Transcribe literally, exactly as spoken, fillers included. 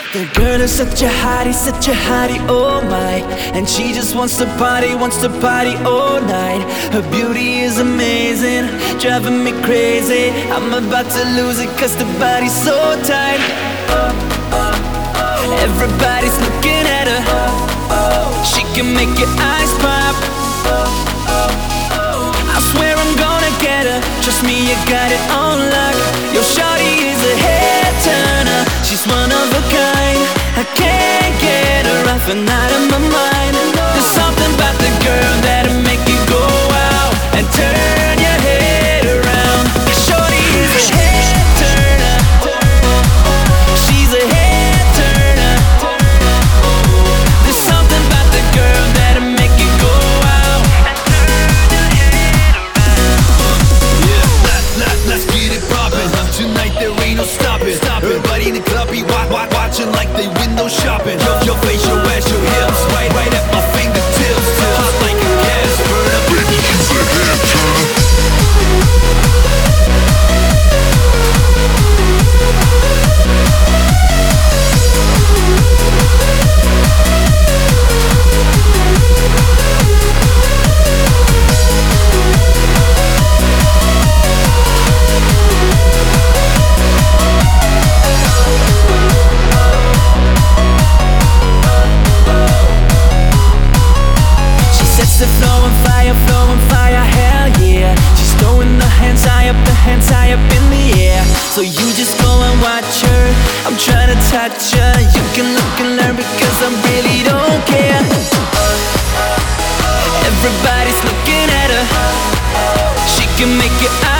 The girl is such a hottie, such a hottie, oh my. And she just wants to party, wants to party all night. Her beauty is amazing, driving me crazy. I'm about to lose it cause the body's so tight. Everybody's looking at her. She can make your eyes pop. I swear I'm gonna get her. Trust me, you got it on lock. Yo, shawty is a head turner. She's one of a kind. I can't get her off and out of my mind. There's something about the girl that'll make you go out and turn your head around. Shorty is a head turner. She's a head turner. There's something about the girl that'll make you go out and turn your head around. Yeah, let, let, let's get it poppin'. Tonight there ain't no stopping. Everybody in the club be wa wa watching like they window shopping. Your, your face, your ass, your hips, right, right at my fingertips. Hot like a gas burner. Baby, she's a head turner. The flow on fire, flow on fire, hell yeah. She's throwing the hands high up, the hands high up in the air. So you just go and watch her. I'm trying to touch her. You can look and learn because I really don't care. Everybody's looking at her. She can make your eyes